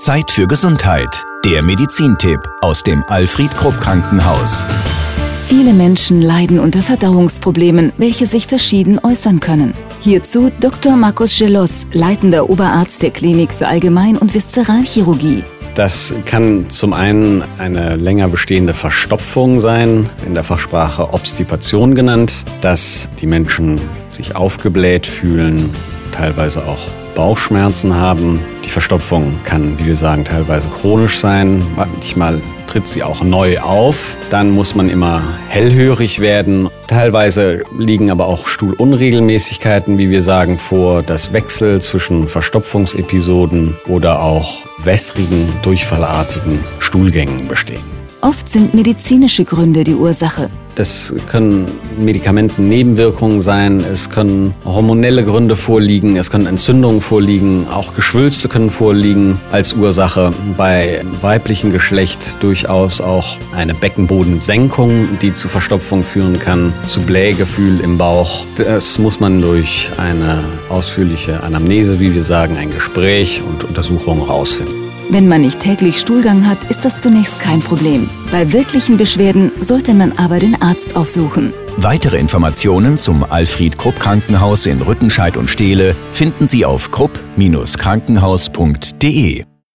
Zeit für Gesundheit. Der Medizintipp aus dem Alfred Krupp Krankenhaus. Viele Menschen leiden unter Verdauungsproblemen, welche sich verschieden äußern können. Hierzu Dr. Markus Gelos, leitender Oberarzt der Klinik für Allgemein- und Viszeralchirurgie. Das kann zum einen eine länger bestehende Verstopfung sein, in der Fachsprache Obstipation genannt, dass die Menschen sich aufgebläht fühlen, teilweise auch Bauchschmerzen haben. Die Verstopfung kann, wie wir sagen, teilweise chronisch sein. Manchmal tritt sie auch neu auf. Dann muss man immer hellhörig werden. Teilweise liegen aber auch Stuhlunregelmäßigkeiten, wie wir sagen, vor, dass Wechsel zwischen Verstopfungsepisoden oder auch wässrigen, durchfallartigen Stuhlgängen bestehen. Oft sind medizinische Gründe die Ursache. Das können Medikamentennebenwirkungen sein, es können hormonelle Gründe vorliegen, es können Entzündungen vorliegen, auch Geschwülste können vorliegen als Ursache. Bei weiblichem Geschlecht durchaus auch eine Beckenbodensenkung, die zu Verstopfung führen kann, zu Blähgefühl im Bauch. Das muss man durch eine ausführliche Anamnese, wie wir sagen, ein Gespräch und Untersuchungen herausfinden. Wenn man nicht täglich Stuhlgang hat, ist das zunächst kein Problem. Bei wirklichen Beschwerden sollte man aber den Arzt aufsuchen. Weitere Informationen zum Alfred Krupp Krankenhaus in Rüttenscheid und Steele finden Sie auf krupp-krankenhaus.de.